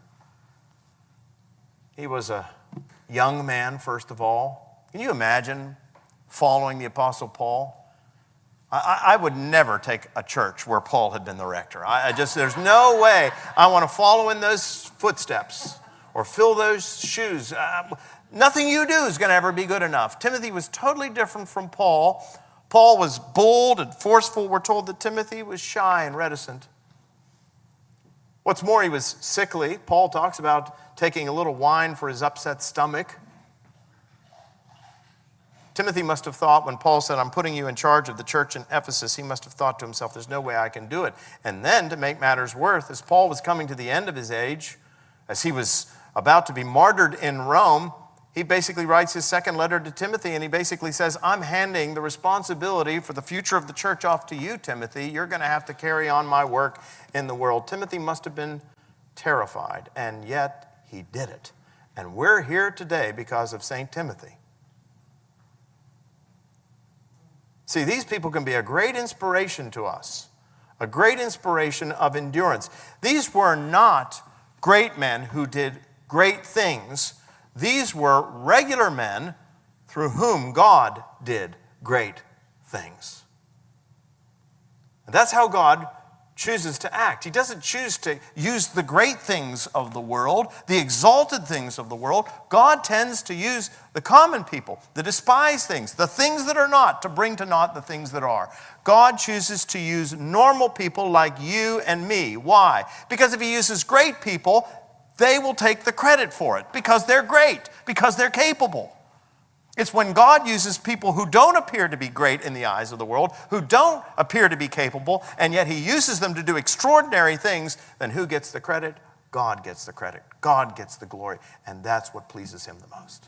He was a young man, first of all. Can you imagine following the Apostle Paul? I, I would never take a church where Paul had been the rector. I, I just, there's no way I want to follow in those footsteps or fill those shoes. Uh, nothing you do is going to ever be good enough. Timothy was totally different from Paul. Paul was bold and forceful. We're told that Timothy was shy and reticent. What's more, he was sickly. Paul talks about taking a little wine for his upset stomach. Timothy must have thought, when Paul said, I'm putting you in charge of the church in Ephesus, he must have thought to himself, there's no way I can do it. And then, to make matters worse, as Paul was coming to the end of his age, as he was about to be martyred in Rome, he basically writes his second letter to Timothy, and he basically says, I'm handing the responsibility for the future of the church off to you, Timothy. You're going to have to carry on my work in the world. Timothy must have been terrified, and yet he did it. And we're here today because of Saint Timothy. See, these people can be a great inspiration to us, a great inspiration of endurance. These were not great men who did great things. These were regular men through whom God did great things. And that's how God chooses to act. He doesn't choose to use the great things of the world, the exalted things of the world. God tends to use the common people, the despised things, the things that are not, to bring to naught the things that are. God chooses to use normal people like you and me. Why? Because if he uses great people, they will take the credit for it because they're great, because they're capable. It's when God uses people who don't appear to be great in the eyes of the world, who don't appear to be capable, and yet he uses them to do extraordinary things, then who gets the credit? God gets the credit. God gets the glory. And that's what pleases him the most.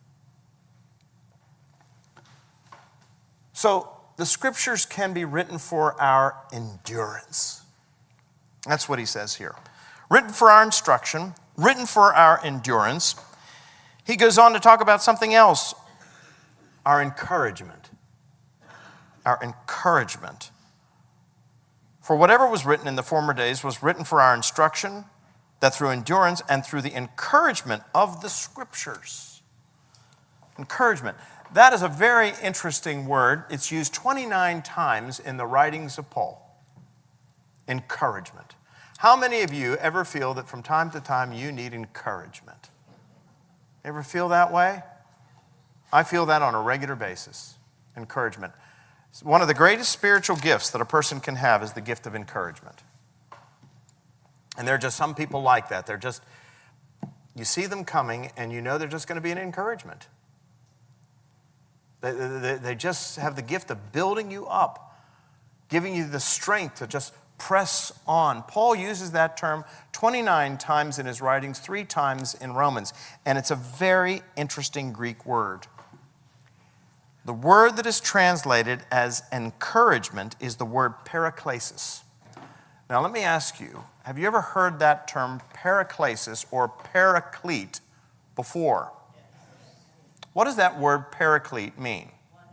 So the scriptures can be written for our endurance. That's what he says here. Written for our instruction, written for our endurance. He goes on to talk about something else. Our encouragement. Our encouragement. For whatever was written in the former days was written for our instruction, that through endurance and through the encouragement of the scriptures. Encouragement. That is a very interesting word. It's used twenty-nine times in the writings of Paul. Encouragement. How many of you ever feel that from time to time you need encouragement? Ever feel that way? I feel that on a regular basis. Encouragement. One of the greatest spiritual gifts that a person can have is the gift of encouragement. And there are just some people like that. They're just, you see them coming and you know they're just going to be an encouragement. They, they, they just have the gift of building you up, giving you the strength to just press on. Paul uses that term twenty-nine times in his writings, three times in Romans. And it's a very interesting Greek word. The word that is translated as encouragement is the word paraklesis. Now let me ask you, have you ever heard that term paraklesis or paraclete before? What does that word paraclete mean?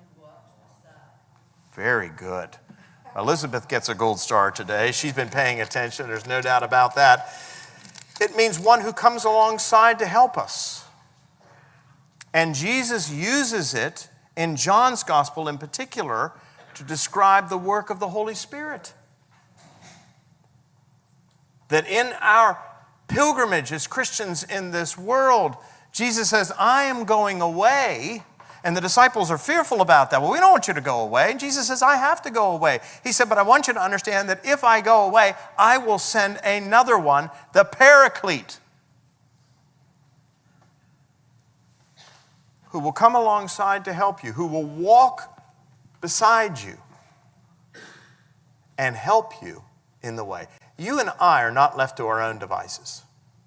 Very good. Elizabeth gets a gold star today. She's been paying attention. There's no doubt about that. It means one who comes alongside to help us. And Jesus uses it in John's gospel in particular to describe the work of the Holy Spirit. That in our pilgrimage as Christians in this world, Jesus says, I am going away. And the disciples are fearful about that. Well, we don't want you to go away. And Jesus says, I have to go away. He said, but I want you to understand that if I go away, I will send another one, the Paraclete, who will come alongside to help you, who will walk beside you and help you in the way. You and I are not left to our own devices.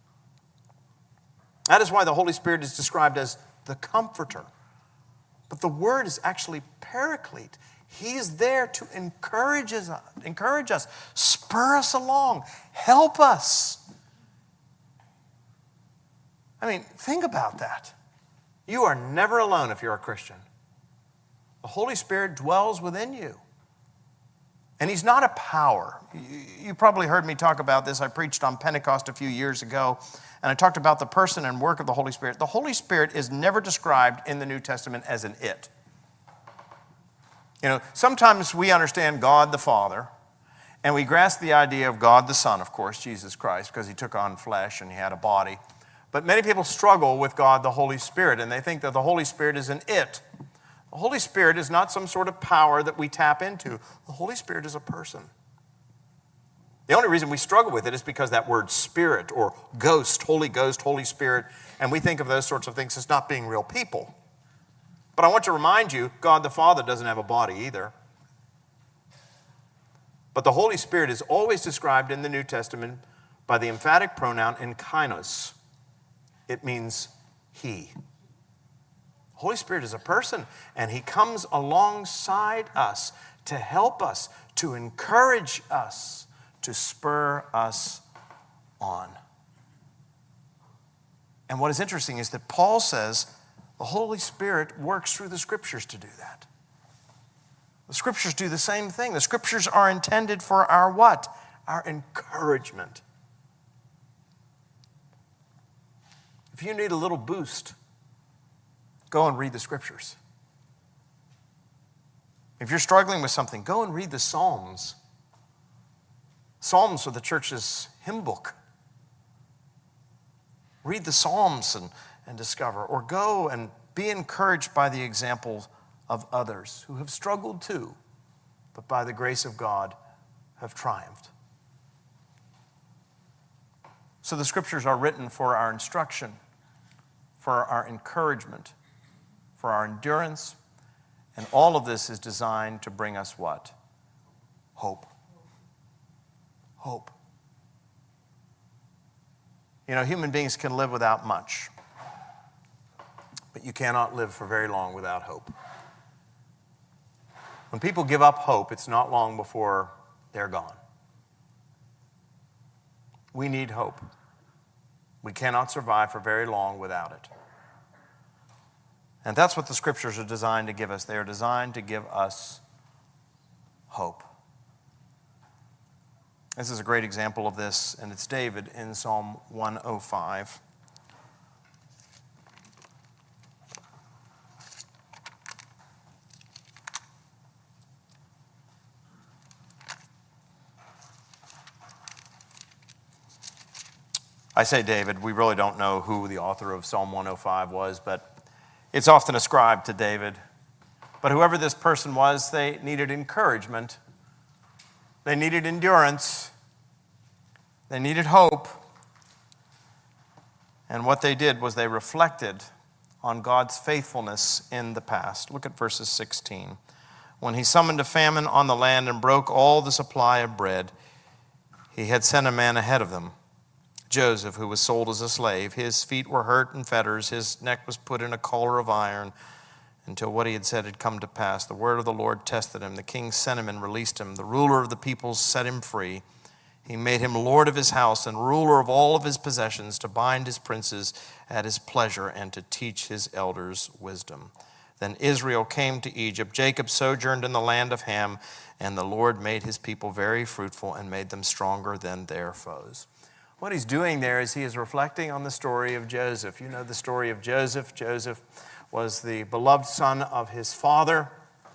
That is why the Holy Spirit is described as the Comforter. But the word is actually paraclete. He is there to encourage us, encourage us, spur us along, help us. I mean, think about that. You are never alone if you're a Christian. The Holy Spirit dwells within you. And he's not a power. You probably heard me talk about this. I preached on Pentecost a few years ago, and I talked about the person and work of the Holy Spirit. The Holy Spirit is never described in the New Testament as an it. You know, sometimes we understand God the Father, and we grasp the idea of God the Son, of course, Jesus Christ, because he took on flesh and he had a body. But many people struggle with God the Holy Spirit, and they think that the Holy Spirit is an it. The Holy Spirit is not some sort of power that we tap into. The Holy Spirit is a person. The only reason we struggle with it is because that word spirit or ghost, Holy Ghost, Holy Spirit, and we think of those sorts of things as not being real people. But I want to remind you, God the Father doesn't have a body either. But the Holy Spirit is always described in the New Testament by the emphatic pronoun enkainos. It means he. The Holy Spirit is a person, and he comes alongside us to help us, to encourage us, to spur us on. And what is interesting is that Paul says the Holy Spirit works through the Scriptures to do that. The Scriptures do the same thing. The Scriptures are intended for our what? Our encouragement. If you need a little boost, go and read the Scriptures. If you're struggling with something, go and read the Psalms. Psalms are the church's hymn book. Read the Psalms and, and discover, or go and be encouraged by the example of others who have struggled too, but by the grace of God have triumphed. So the Scriptures are written for our instruction, for our encouragement, for our endurance, and all of this is designed to bring us what? Hope. Hope. You know, human beings can live without much, but you cannot live for very long without hope. When people give up hope, it's not long before they're gone. We need hope. We cannot survive for very long without it. And that's what the Scriptures are designed to give us. They are designed to give us hope. This is a great example of this, and it's David in Psalm one oh five. I say David, we really don't know who the author of Psalm one oh five was, but it's often ascribed to David. But whoever this person was, they needed encouragement. They needed endurance. They needed hope. And what they did was they reflected on God's faithfulness in the past. Look at verses sixteen. When he summoned a famine on the land and broke all the supply of bread, he had sent a man ahead of them, Joseph, who was sold as a slave. His feet were hurt in fetters. His neck was put in a collar of iron until what he had said had come to pass. The word of the Lord tested him. The king sent him and released him. The ruler of the peoples set him free. He made him lord of his house and ruler of all of his possessions, to bind his princes at his pleasure and to teach his elders wisdom. Then Israel came to Egypt. Jacob sojourned in the land of Ham, and the Lord made his people very fruitful and made them stronger than their foes. What he's doing there is he is reflecting on the story of Joseph. You know the story of Joseph. Joseph was the beloved son of his father.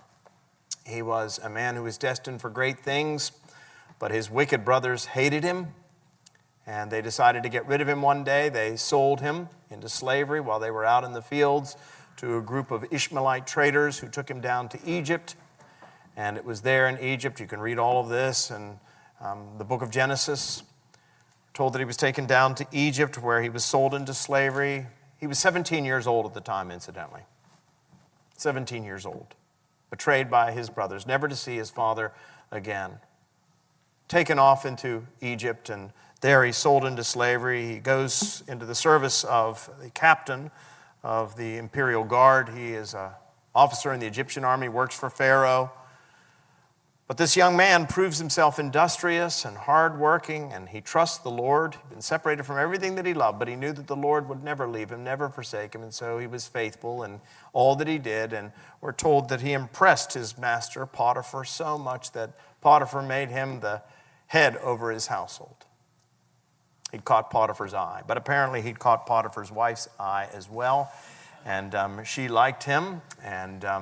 He was a man who was destined for great things, but his wicked brothers hated him, and they decided to get rid of him one day. They sold him into slavery while they were out in the fields to a group of Ishmaelite traders who took him down to Egypt. And it was there in Egypt, you can read all of this in um, the book of Genesis, told that he was taken down to Egypt where he was sold into slavery. He was seventeen years old at the time, incidentally. seventeen years old. Betrayed by his brothers, never to see his father again. Taken off into Egypt, and there he's sold into slavery. He goes into the service of the captain of the imperial guard. He is an officer in the Egyptian army, works for Pharaoh. But this young man proves himself industrious and hardworking, and he trusts the Lord. He'd been separated from everything that he loved, but he knew that the Lord would never leave him, never forsake him, and so he was faithful in all that he did. And we're told that he impressed his master, Potiphar, so much that Potiphar made him the head over his household. He'd caught Potiphar's eye, but apparently he'd caught Potiphar's wife's eye as well, and um, she liked him, and um,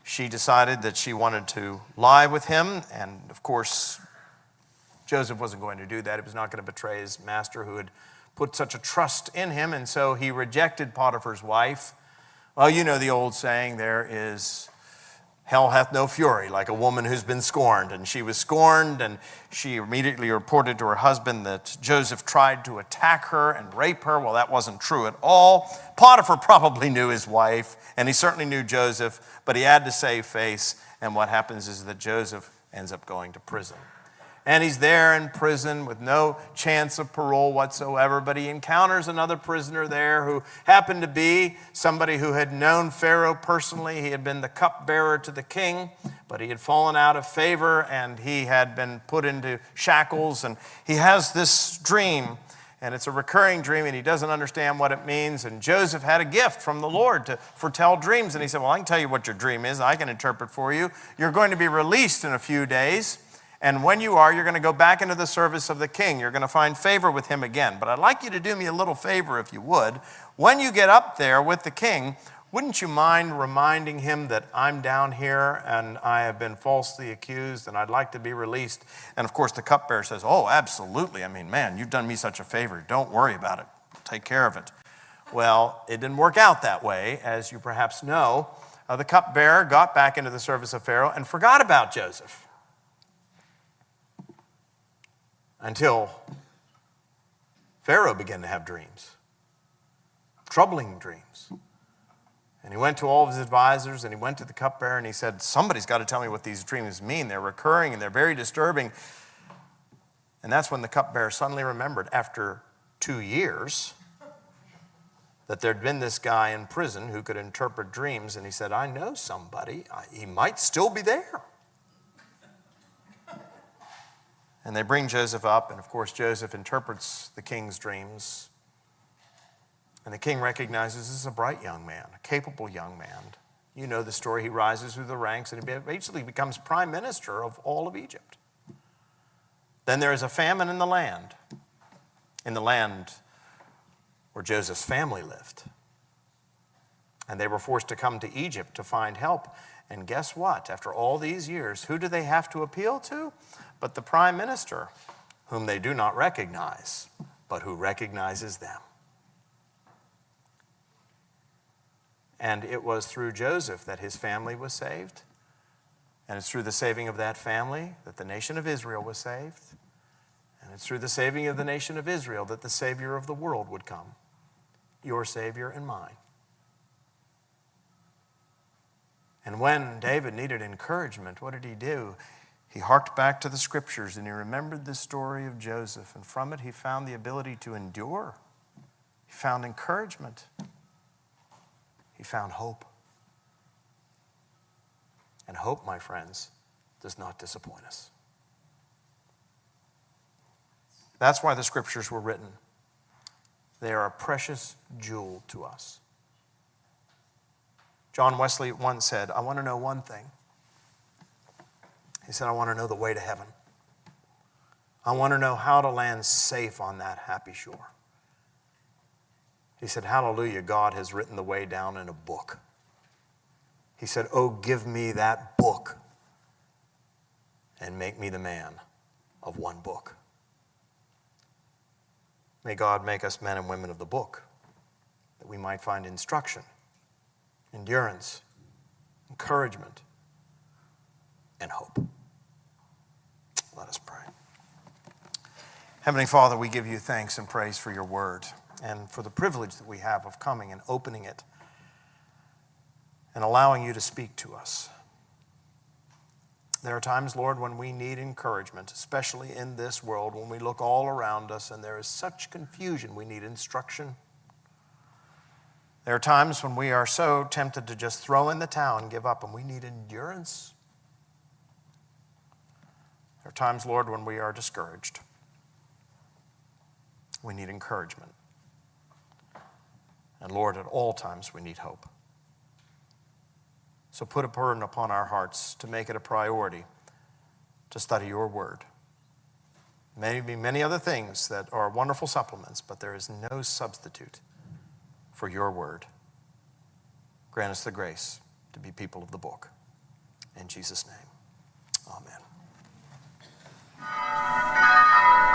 she decided that she wanted to lie with him. And of course, Joseph wasn't going to do that. He was not going to betray his master who had put such a trust in him. And so he rejected Potiphar's wife. Well, you know the old saying, there is hell hath no fury like a woman who's been scorned. And she was scorned, and she immediately reported to her husband that Joseph tried to attack her and rape her. Well, that wasn't true at all. Potiphar probably knew his wife, and he certainly knew Joseph, but he had to save face. And what happens is that Joseph ends up going to prison. And he's there in prison with no chance of parole whatsoever, but he encounters another prisoner there who happened to be somebody who had known Pharaoh personally. He had been the cupbearer to the king, but he had fallen out of favor, and he had been put into shackles. And he has this dream, and it's a recurring dream, and he doesn't understand what it means. And Joseph had a gift from the Lord to foretell dreams. And he said, well, I can tell you what your dream is. I can interpret for you. You're going to be released in a few days. And when you are, you're going to go back into the service of the king. You're going to find favor with him again. But I'd like you to do me a little favor, if you would. When you get up there with the king, wouldn't you mind reminding him that I'm down here and I have been falsely accused and I'd like to be released? And of course, the cupbearer says, oh, absolutely. I mean, man, you've done me such a favor. Don't worry about it. Take care of it. Well, it didn't work out that way, as you perhaps know. Uh, the cupbearer got back into the service of Pharaoh and forgot about Joseph. Until Pharaoh began to have dreams, troubling dreams. And he went to all of his advisors, and he went to the cupbearer, and he said, somebody's got to tell me what these dreams mean. They're recurring, and they're very disturbing. And that's when the cupbearer suddenly remembered, after two years, that there'd been this guy in prison who could interpret dreams. And he said, I know somebody. He might still be there. And they bring Joseph up, and of course Joseph interprets the king's dreams. And the king recognizes this is a bright young man, a capable young man. You know the story. He rises through the ranks and he basically becomes prime minister of all of Egypt. Then there is a famine in the land, in the land where Joseph's family lived. And they were forced to come to Egypt to find help. And guess what? After all these years, who do they have to appeal to? But the prime minister, whom they do not recognize, but who recognizes them. And it was through Joseph that his family was saved. And it's through the saving of that family that the nation of Israel was saved. And it's through the saving of the nation of Israel that the Savior of the world would come. Your Savior and mine. And when David needed encouragement, what did he do? He harked back to the scriptures and he remembered the story of Joseph. And from it, he found the ability to endure. He found encouragement. He found hope. And hope, my friends, does not disappoint us. That's why the scriptures were written. They are a precious jewel to us. John Wesley once said, I want to know one thing. He said, I want to know the way to heaven. I want to know how to land safe on that happy shore. He said, hallelujah, God has written the way down in a book. He said, oh, give me that book and make me the man of one book. May God make us men and women of the book, that we might find instruction, endurance, encouragement, and hope. Let us pray. Heavenly Father, we give you thanks and praise for your word and for the privilege that we have of coming and opening it and allowing you to speak to us. There are times, Lord, when we need encouragement, especially in this world, when we look all around us and there is such confusion, we need instruction. There are times when we are so tempted to just throw in the towel and give up, and we need endurance. There are times, Lord, when we are discouraged. We need encouragement. And Lord, at all times we need hope. So put a burden upon our hearts to make it a priority to study your word. Maybe many other things that are wonderful supplements, but there is no substitute for your word. Grant us the grace to be people of the book. In Jesus' name, amen.